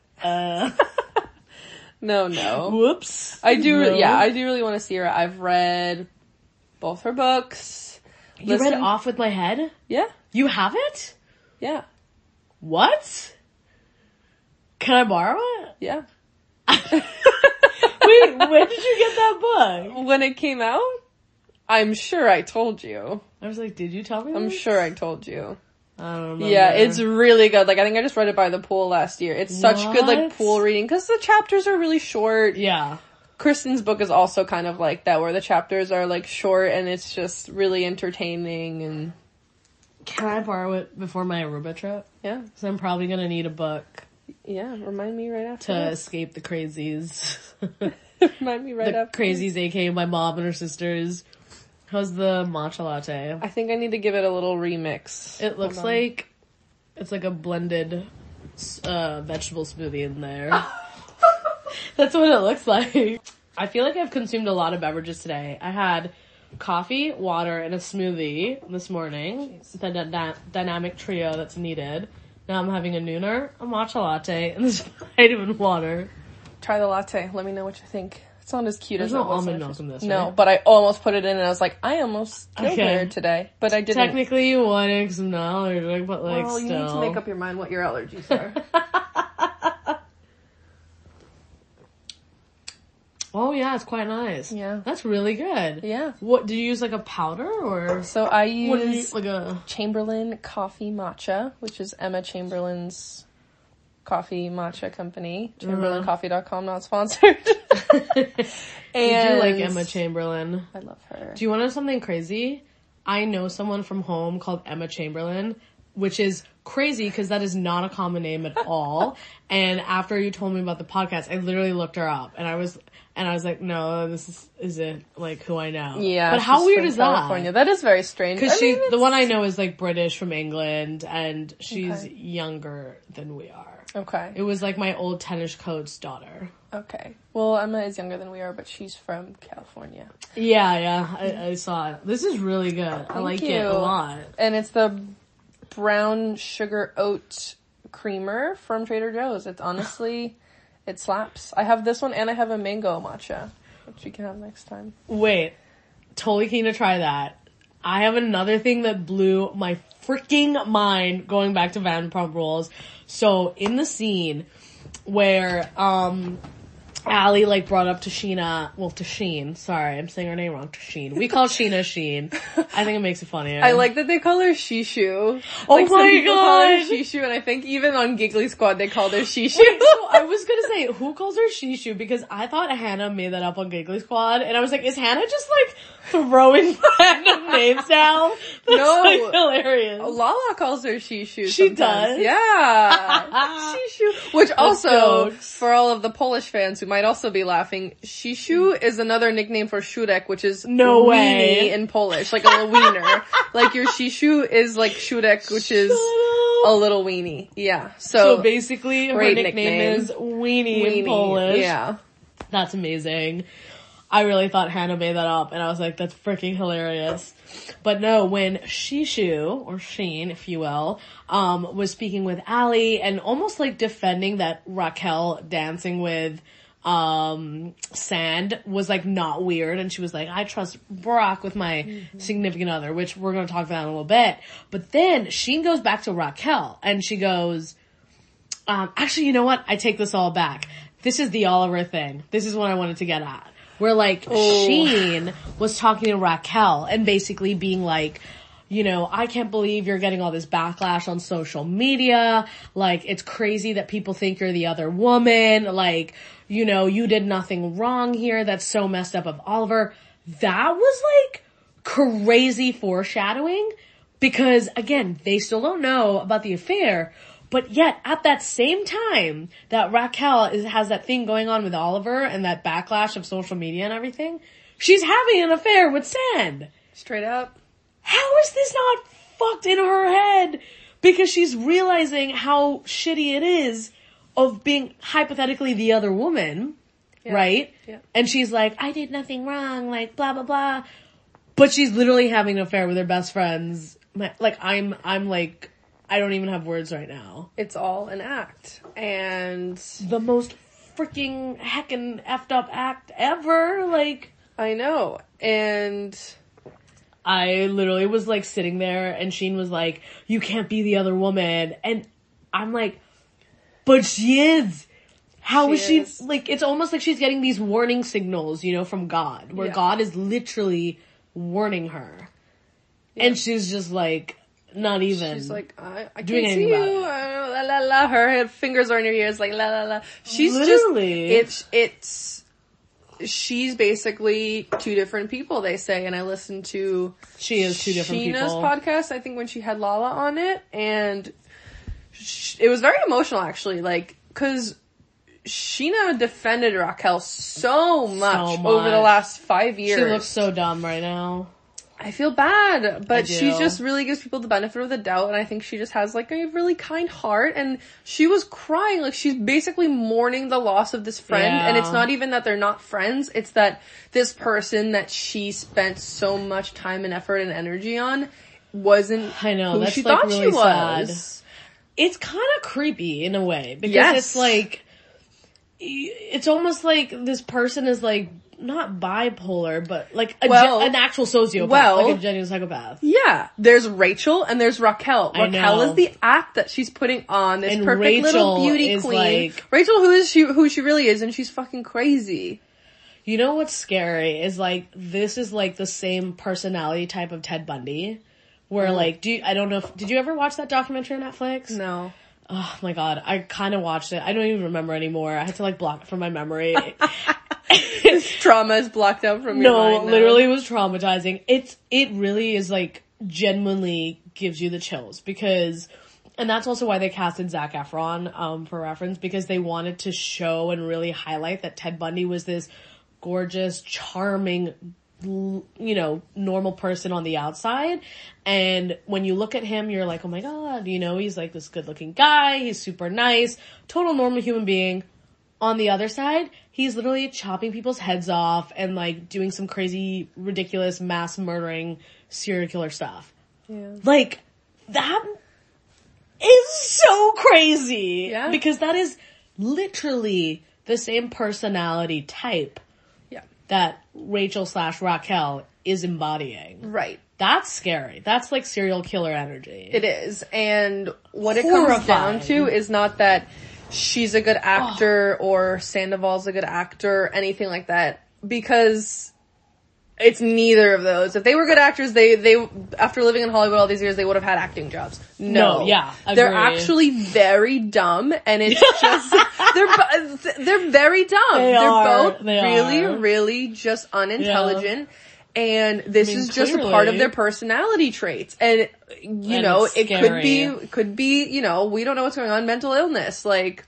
No. Whoops. I do really want to see her. I've read both her books. You read Off With My Head? Yeah. You have it? Yeah. What? Can I borrow it? Yeah. Wait, when did you get that book? When it came out, I'm sure I told you. I was like, did you tell me I'm this? sure I told you. I don't remember. Yeah, it's really good. Like, I think I just read it by the pool last year. It's such good, like, What? pool reading, because the chapters are really short. Yeah. Kristen's book is also kind of like that, where the chapters are, like, short, and it's just really entertaining, and... Can I borrow it before my Aruba trip? Yeah. Because I'm probably going to need a book Yeah, remind me right after to this. escape the crazies. Remind me right The after crazies, aka my mom and her sisters. How's the matcha latte? I think I need to give it a little remix. It looks Hold on. like it's like a blended vegetable smoothie in there. That's what it looks like. I feel like I've consumed a lot of beverages today. I had coffee, water, and a smoothie this morning. The dynamic trio that's needed. Now I'm having a nooner, a matcha latte, and this vitamin water. Try the latte. Let me know what you think. It's not as cute There's as no it was. almond milk in this, No, right? but I almost put it in, and I was like, I almost killed Okay. her today, but I didn't. Technically, you want it because I'm not allergic, but like well, still. you need to make up your mind what your allergies are. Oh yeah, it's quite nice. Yeah. That's really good. Yeah. What, did you use like a powder or? So I What did you, use like a... Chamberlain Coffee Matcha, which is Emma Chamberlain's coffee matcha company. ChamberlainCoffee.com, not sponsored. I do like Emma Chamberlain. I love her. Do you want to know something crazy? I know someone from home called Emma Chamberlain, which is crazy because that is not a common name at all. And after you told me about the podcast, I literally looked her up and I was like, no, this isn't like who I know. Yeah. But how she's weird from is California. that? That is very strange. Because I mean, the one I know is like British from England and she's Okay. younger than we are. Okay. It was like my old tennis coach's daughter. Okay. Well, Emma is younger than we are, but she's from California. Yeah, I saw it. This is really good. I like it a lot. And it's the brown sugar oat creamer from Trader Joe's. It's honestly, it slaps. I have this one and I have a mango matcha, which you can have next time. Wait, totally keen to try that. I have another thing that blew my freaking mind going back to Vanderpump Rules. So in the scene where Allie like brought up Tasheen. Sorry, I'm saying her name wrong. Tasheen. We call Sheena Sheen. I think it makes it funnier. I like that they call her Shishu. Oh Like, some my people call her God. Shishu, and I think even on Giggly Squad they called her Shishu. Wait, so I was gonna say, who calls her Shishu? Because I thought Hannah made that up on Giggly Squad, and I was like, is Hannah just like throwing random names down? That's No. like hilarious. Lala calls her Shishu. She sometimes. does? Yeah. Shishu. Which also, jokes. for all of the Polish fans who might also be laughing, Shishu is another nickname for Shurek, which is No weenie way. in Polish, like a little wiener. Like your Shishu is like Shurek, which is a little weenie. Yeah. So basically, her great nickname nickname. is Weenie in Polish. Yeah. That's amazing. I really thought Hannah made that up, and I was like, that's freaking hilarious. But no, when Shishu, or Sheen, if you will, was speaking with Allie and almost like defending that Raquel dancing with Sand was like not weird, and she was like, I trust Brock with my significant other, which we're going to talk about in a little bit. But then Sheen goes back to Raquel, and she goes, actually, you know what? I take this all back. This is the Oliver thing. This is what I wanted to get at. Where like Sheen was talking to Raquel and basically being like, you know, I can't believe you're getting all this backlash on social media. Like, it's crazy that people think you're the other woman. Like, you know, you did nothing wrong here. That's so messed up of Oliver. That was like crazy foreshadowing because again, they still don't know about the affair. But yet, at that same time that Raquel has that thing going on with Oliver and that backlash of social media and everything, she's having an affair with Sand. Straight up. How is this not fucked in her head? Because she's realizing how shitty it is of being hypothetically the other woman, right? Yeah. And she's like, I did nothing wrong, like, blah, blah, blah. But she's literally having an affair with her best friends. Like, I'm like, I don't even have words right now. It's all an act. And The most freaking heckin' effed up act ever. Like, I know. And I literally was like sitting there and Sheen was like, you can't be the other woman. And I'm like, but she is. How is she, is. like, it's almost like she's getting these warning signals, you know, from God, where God is literally warning her. Yeah. And she's just like, not even. She's like, I can't see you. La la la. Her fingers are in her ears, like la la la. She's literally. She's basically two different people, they say, and I listened to She is two different Sheena's people. podcast, I think, when she had Lala on it, and it was very emotional, actually, like, cause Sheena defended Raquel so much over the last 5 years. She looks so dumb right now. I feel bad, but she just really gives people the benefit of the doubt, and I think she just has, like, a really kind heart, and she was crying, like, she's basically mourning the loss of this friend, and it's not even that they're not friends, it's that this person that she spent so much time and effort and energy on wasn't who she thought really she was. Sad. It's kind of creepy in a way, because it's like, it's almost like this person is like, not bipolar, but like an actual sociopath, like a genuine psychopath. Yeah. There's Rachel and there's Raquel. Raquel is the act that she's putting on, this and perfect Rachel little beauty queen. Like, Rachel, who she really is, and she's fucking crazy. You know what's scary is like, this is like the same personality type of Ted Bundy, where like, did you ever watch that documentary on Netflix? No. Oh my god, I kind of watched it. I don't even remember anymore. I had to like block it from my memory. This trauma is blocked out from your mind. No, literally it was traumatizing. It really is like, genuinely gives you the chills, because, and that's also why they casted Zac Efron, for reference, because they wanted to show and really highlight that Ted Bundy was this gorgeous, charming, you know, normal person on the outside. And when you look at him, you're like, oh my god, you know, he's like this good looking guy, he's super nice, total normal human being. On the other side, he's literally chopping people's heads off and like doing some crazy, ridiculous, mass murdering serial killer stuff. Yeah. Like, that is so crazy. Yeah. Because that is literally the same personality type that Rachel/Raquel is embodying. Right. That's scary. That's like serial killer energy. It is. And what it comes down to is not that she's a good actor or Sandoval's a good actor, anything like that, because it's neither of those. If they were good actors, they after living in Hollywood all these years, they would have had acting jobs. No, they're actually very dumb, and it's just they're very dumb. They're both really just unintelligent. Yeah. And this is just a part of their personality traits. And, you know, it could be, you know, we don't know what's going on, mental illness, like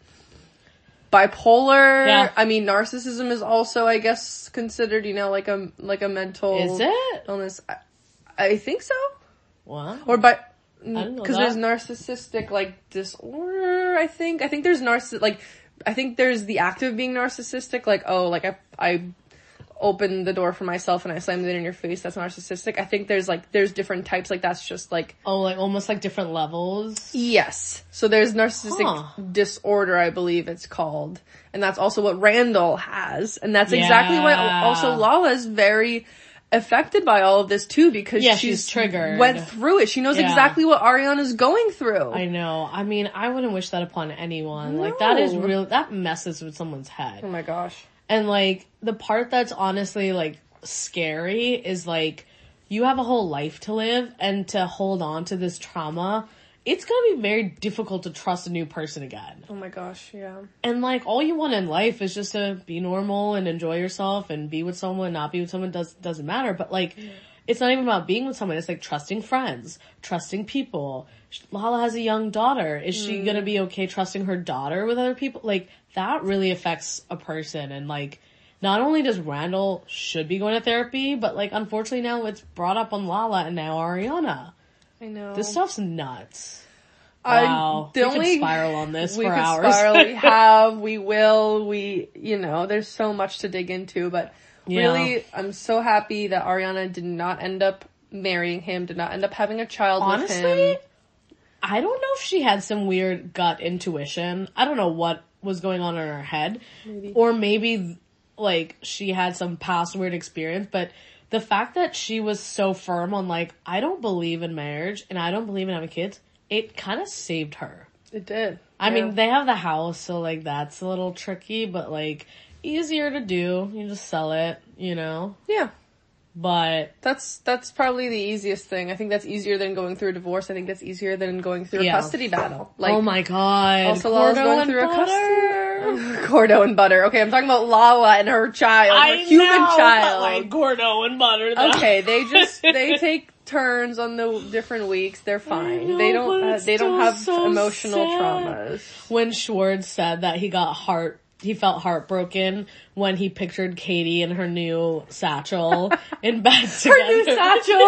bipolar. Yeah. I mean, narcissism is also, I guess, considered, you know, like a mental illness. I think so. Wow. Or because there's narcissistic, like, disorder, I think. I think there's I think there's the act of being narcissistic, like, oh, like I open the door for myself and I slammed it in your face, that's narcissistic. I think there's different types, like that's just like... Oh, like almost like different levels? Yes. So there's narcissistic disorder, I believe it's called. And that's also what Randall has. And that's exactly why also Lala's very affected by all of this too, because she's triggered. Went through it. She knows exactly what Ariana's going through. I know. I mean, I wouldn't wish that upon anyone. No. Like that is real, that messes with someone's head. Oh my gosh. And, like, the part that's honestly, like, scary is, like, you have a whole life to live, and to hold on to this trauma, it's gonna be very difficult to trust a new person again. Oh my gosh, yeah. And, like, all you want in life is just to be normal and enjoy yourself and be with someone, not be with someone, doesn't matter. But, like, it's not even about being with someone, it's, like, trusting friends, trusting people. Lala has a young daughter. Is she gonna be okay trusting her daughter with other people? Like, that really affects a person. And, like, not only does Randall should be going to therapy, but, like, unfortunately now it's brought up on Lala and now Ariana. I know. This stuff's nuts. Wow. We could spiral on this for hours. We will, you know, there's so much to dig into, but really, I'm so happy that Ariana did not end up marrying him, did not end up having a child with him. Honestly, I don't know if she had some weird gut intuition. I don't know what was going on in her head. Maybe. Or maybe, like, she had some past weird experience, but the fact that she was so firm on, like, I don't believe in marriage and I don't believe in having kids, it kind of saved her. It did. I mean, they have the house, so, like, that's a little tricky, but, like, easier to do. You just sell it, you know? Yeah. But That's probably the easiest thing. I think that's easier than going through a divorce. I think that's easier than going through a custody battle. Like, oh my god. Also, Lala's going through butter. a custody. Gordo and butter. Okay, I'm talking about Lala and her child, her human child. But like Gordo and butter. Though. Okay, they take turns on the different weeks. They're fine. Know, they don't have so emotional sad. traumas. When Schwartz said that he felt heartbroken when he pictured Katie in her new satchel in bed together. Her new satchel.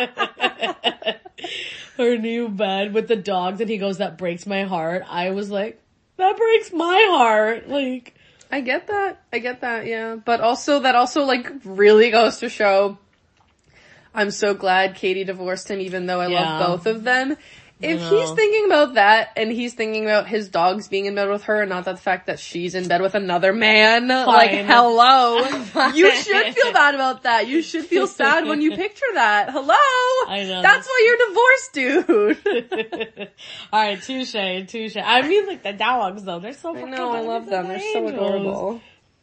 Her new bed with the dogs, and he goes, "That breaks my heart." I was like, that breaks my heart. Like, I get that, yeah. But also, that also, like, really goes to show I'm so glad Katie divorced him, even though I love both of them. If he's thinking about that, and he's thinking about his dogs being in bed with her, and not the fact that she's in bed with another man, like, hello. You should feel bad about that. You should feel sad when you picture that. Hello? I know. That's why you're divorced, dude. Alright, touche. I mean, like, the dogs, though, they're so fucking I know, I love them. They're so adorable.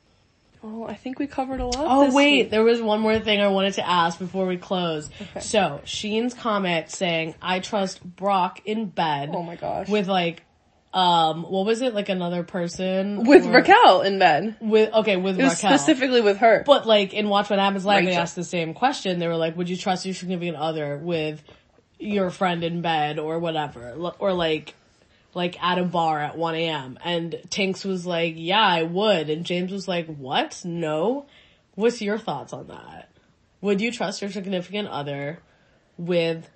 Oh, I think we covered a lot. Oh, wait, there was one more thing I wanted to ask before we close. Okay. So, Sheen's comment saying, I trust Brock in bed. Oh my gosh. With, like, what was it? Like, another person? With Raquel in bed. With Raquel. Specifically with her. But, like, in Watch What Happens Live, they asked the same question. They were like, would you trust your significant other with your friend in bed or whatever? Or, like at a bar at 1 a.m. And Tinks was like, yeah, I would. And James was like, what? No? What's your thoughts on that? Would you trust your significant other with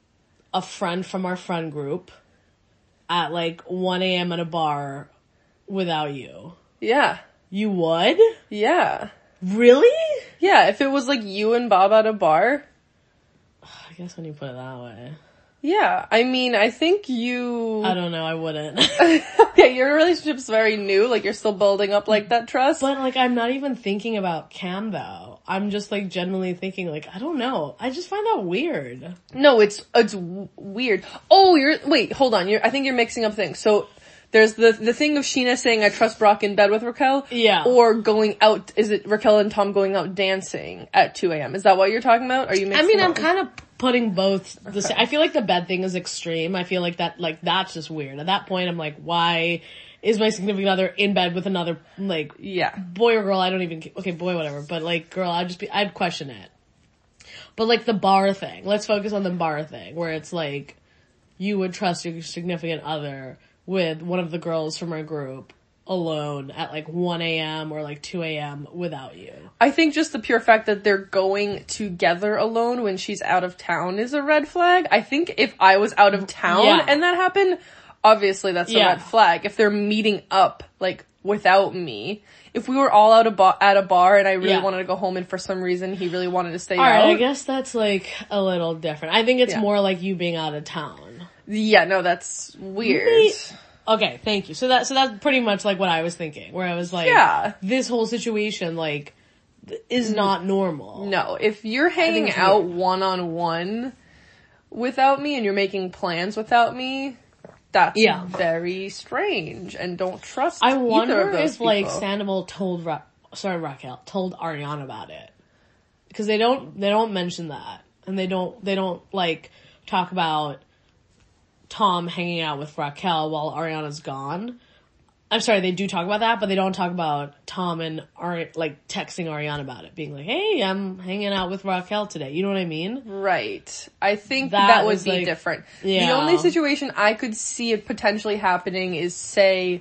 a friend from our friend group at like 1 a.m. at a bar without you? Yeah. You would? Yeah. Really? Yeah, if it was like you and Bob at a bar. I guess when you put it that way. Yeah, I mean, I think you... I don't know, I wouldn't. Okay, your relationship's very new, like, you're still building up, like, that trust. But, like, I'm not even thinking about Cam, though. I'm just, like, genuinely thinking, like, I don't know. I just find that weird. No, it's weird. Oh, wait, hold on, I think you're mixing up things. So, there's the thing of Sheena saying, I trust Brock in bed with Raquel. Yeah. Or going out, is it Raquel and Tom going out dancing at 2 a.m.? Is that what you're talking about? Are you mixing I mean, up? I'm kind of putting both the same. I feel like the bed thing is extreme. I feel like that's just weird. At that point, I'm like, why is my significant other in bed with another, like, boy or girl? I don't even, okay, boy, whatever. But, like, girl, I'd question it. But, like, the bar thing. Let's focus on the bar thing, where it's like, you would trust your significant other with one of the girls from our group alone at like 1 a.m. or like 2 a.m. without you. I think just the pure fact that they're going together alone when she's out of town is a red flag. I think if I was out of town and that happened, obviously that's a red flag. If they're meeting up, like, without me. If we were all out at a bar and I really wanted to go home and for some reason he really wanted to stay out. Alright, I guess that's like a little different. I think it's more like you being out of town. Yeah, no, that's weird. Okay, thank you. So that's pretty much like what I was thinking, where I was like, this whole situation, like, is not normal. No, if you're hanging out one-on-one without me and you're making plans without me, that's very strange and don't trust I wonder either of those if, people. like, Sandoval told Raquel, told Ariana about it. Because they don't mention that. And they don't, like, talk about Tom hanging out with Raquel while Ariana's gone. I'm sorry, they do talk about that, but they don't talk about Tom and like texting Ariana about it, being like, hey, I'm hanging out with Raquel today. You know what I mean? Right. I think that would be, like, different. Yeah. The only situation I could see it potentially happening is, say,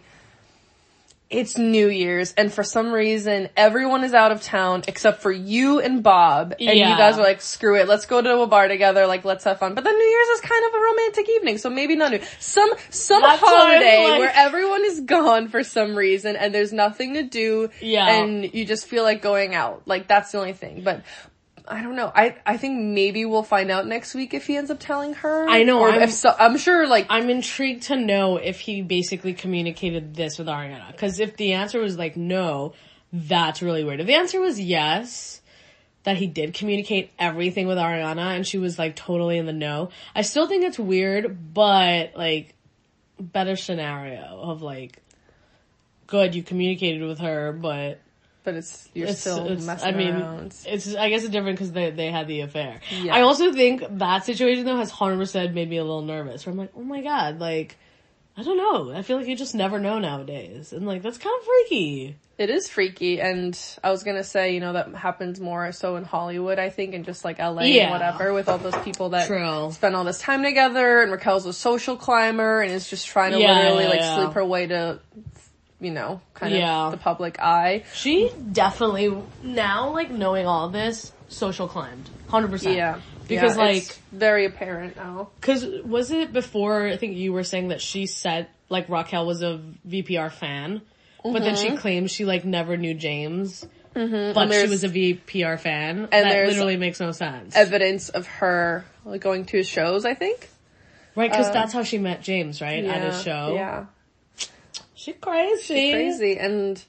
it's New Year's, and for some reason, everyone is out of town except for you and Bob, and you guys are like, screw it, let's go to a bar together, like, let's have fun. But then New Year's is kind of a romantic evening, so maybe not New Some holiday where everyone is gone for some reason, and there's nothing to do, and you just feel like going out. Like, that's the only thing. But I don't know. I think maybe we'll find out next week if he ends up telling her. I know. I'm sure, like... I'm intrigued to know if he basically communicated this with Ariana. Because if the answer was, like, no, that's really weird. If the answer was yes, that he did communicate everything with Ariana and she was, like, totally in the know, I still think it's weird, but, like, better scenario of like, good, you communicated with her, but you're still messing I mean, around. I guess it's different because they had the affair. Yeah. I also think that situation though has 100% made me a little nervous. Where I'm like, oh my god, like, I don't know. I feel like you just never know nowadays, and like that's kind of freaky. It is freaky, and I was gonna say, you know, that happens more so in Hollywood, I think, and just like LA and whatever, with all those people that spend all this time together, and Raquel's a social climber, and is just trying to literally sleep her way to, you know, kind of the public eye. She definitely, now, like, knowing all this, social climbed. 100%. Yeah. Because, like... It's very apparent now. Because was it before, I think you were saying that she said, like, Raquel was a VPR fan, but then she claims she, like, never knew James, but she was a VPR fan? And that literally makes no sense. Evidence of her, like, going to his shows, I think. Right, because that's how she met James, right? Yeah, at his show. Yeah. She's crazy. And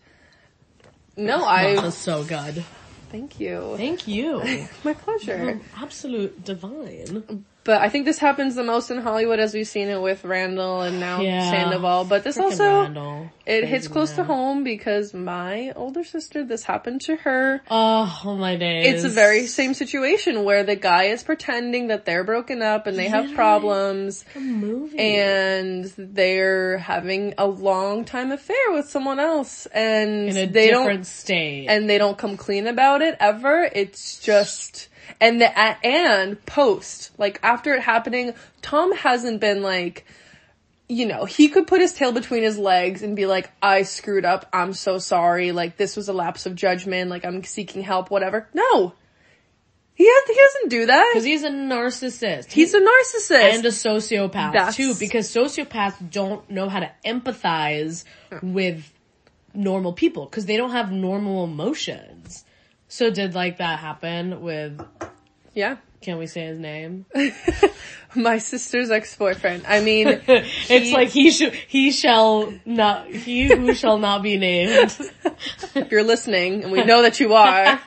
That's so good. Thank you. Thank you. My pleasure. Absolute divine. But I think this happens the most in Hollywood, as we've seen it with Randall and now Sandoval. But this also, Randall. It hits close to home because my older sister, this happened to her. Oh my days. It's a very same situation where the guy is pretending that they're broken up and they have problems. Like a movie. And they're having a long time affair with someone else. And in a different state. And they don't come clean about it ever. It's just... And post, like, after it happening, Tom hasn't been like, you know, he could put his tail between his legs and be like, I screwed up, I'm so sorry, like, this was a lapse of judgment, like, I'm seeking help, whatever. No! He doesn't do that. Because he's a narcissist. He's a narcissist. And a sociopath, too, because sociopaths don't know how to empathize with normal people, because they don't have normal emotions. So did, like, that happen with... Yeah. Can we say his name? My sister's ex-boyfriend. I mean... It's like he who shall not be named. If you're listening, and we know that you are.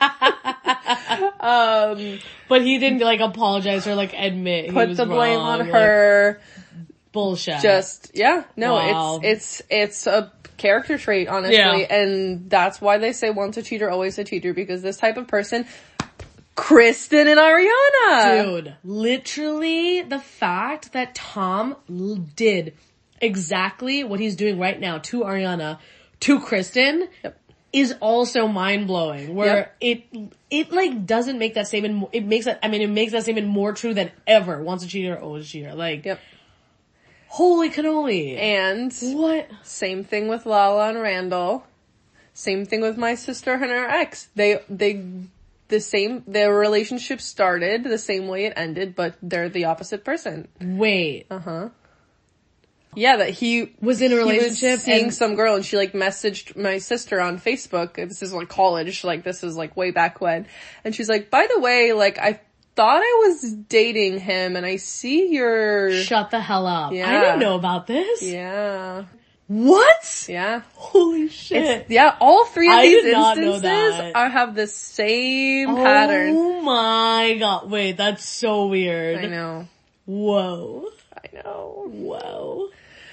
But he didn't, like, apologize or, like, admit he was wrong. Put the blame on her. Bullshit. Wow. It's a character trait, honestly, and that's why they say once a cheater, always a cheater, because this type of person, Kristen and Ariana. Dude, literally the fact that Tom did exactly what he's doing right now to Ariana, to Kristen, is also mind-blowing, where it like doesn't make that statement, it makes that statement more true than ever. Once a cheater, always a cheater. Like, holy cannoli. And what? Same thing with Lala and Randall. Same thing with my sister and her ex. Their relationship started the same way it ended, but they're the opposite person. Wait. Yeah, that he was in a relationship, he was seeing some girl, and she like messaged my sister on Facebook. This is like college, like this is like way back when. And she's like, by the way, like I thought I was dating him, and I see you're... Shut the hell up. Yeah. I didn't know about this. Yeah. What? Yeah. Holy shit. All three of these instances have the same pattern. Oh my god. Wait, that's so weird. I know. Whoa. I know. Whoa.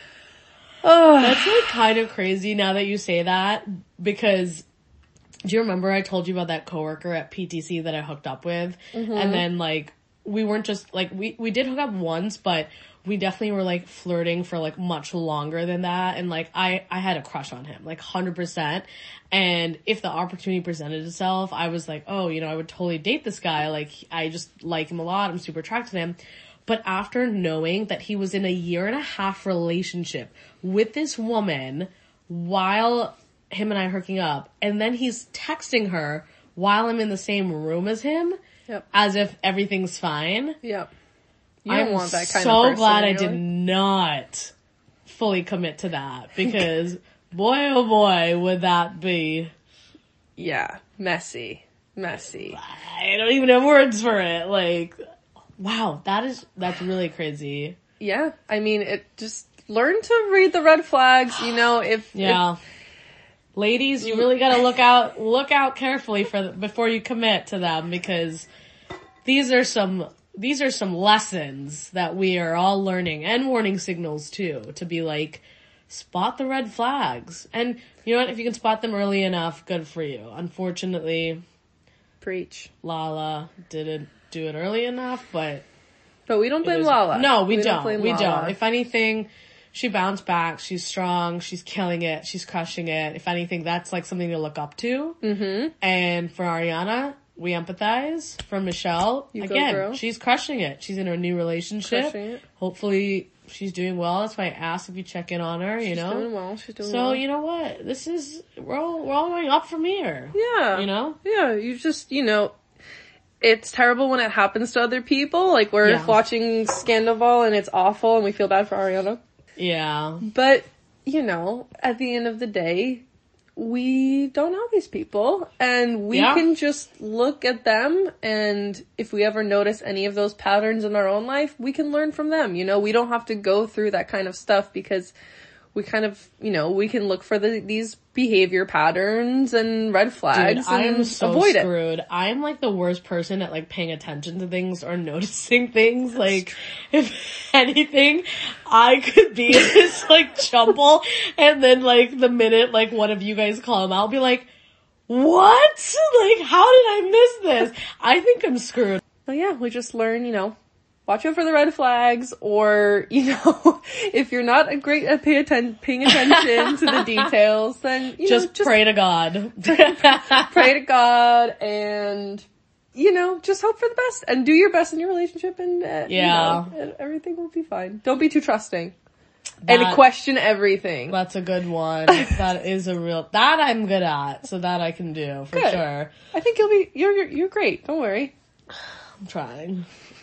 Oh. That's like kind of crazy now that you say that, because... Do you remember I told you about that coworker at PTC that I hooked up with? And then, like, we weren't just, like, we did hook up once, but we definitely were, like, flirting for, like, much longer than that. And, like, I had a crush on him, like, 100%. And if the opportunity presented itself, I was like, oh, you know, I would totally date this guy. Like, I just like him a lot. I'm super attracted to him. But after knowing that he was in a 1.5-year relationship with this woman while... him and I hooking up, and then he's texting her while I'm in the same room as him, as if everything's fine. You don't want that kind of person. I'm so glad I did not fully commit to that, because boy oh boy would that be. Yeah, messy. I don't even have words for it. Like, wow, that's really crazy. Yeah, I mean, it just learn to read the red flags, you know, if ladies, you really gotta look out carefully before you commit to them, because these are some these are some lessons that we are all learning, and warning signals too, to be like, spot the red flags. And you know what? If you can spot them early enough, good for you. Unfortunately, Preach. Lala didn't do it early enough, but we don't blame Lala. No, we don't. blame We Lala. don't. If anything, she bounced back. She's strong. She's killing it. She's crushing it. If anything, that's like something to look up to. Mm-hmm. And for Ariana, we empathize. For Michelle, You go, again, girl. she's crushing it. She's in her new relationship. Crushing it. Hopefully she's doing well. That's why I asked if you check in on her, you know? She's doing well. She's doing So, well. you know what? We're all going up from here. Yeah. You know? Yeah, you just, it's terrible when it happens to other people. Like, we're Yeah. watching Scandival and it's awful and we feel bad for Ariana. Yeah. But, at the end of the day, we don't know these people, and we Yeah. can just look at them, and if we ever notice any of those patterns in our own life, we can learn from them. We don't have to go through that kind of stuff, because we kind of, we can look for these behavior patterns and red flags. Dude, I and am so avoid it. screwed. I'm like the worst person at like paying attention to things or noticing things. Like, if anything, I could be in this like jumble, and then like the minute like one of you guys call him out, I'll be like, what? Like, how did I miss this? I think I'm screwed. But yeah, we just learn, watch out for the red flags, or, if you're not great at paying attention to the details, then, Just pray to God. pray to God and, just hope for the best and do your best in your relationship, and, and everything will be fine. Don't be too trusting. And question everything. That's a good one. That I'm good at, so that I can do, for Good. sure. I think you're great. Don't worry. I'm trying.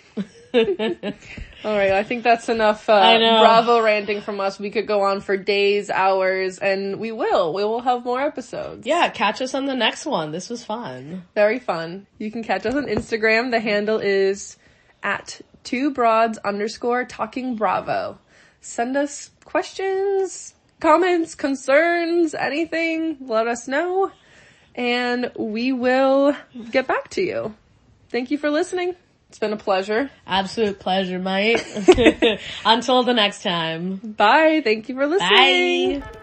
All right, I think that's enough I know. Bravo ranting from us. We could go on for days, hours, and we will. We will have more episodes. Yeah, catch us on the next one. This was fun. Very fun. You can catch us on Instagram. The handle is at 2broads_talking_Bravo. Send us questions, comments, concerns, anything. Let us know, and we will get back to you. Thank you for listening. It's been a pleasure. Absolute pleasure, mate. Until the next time. Bye. Thank you for listening. Bye.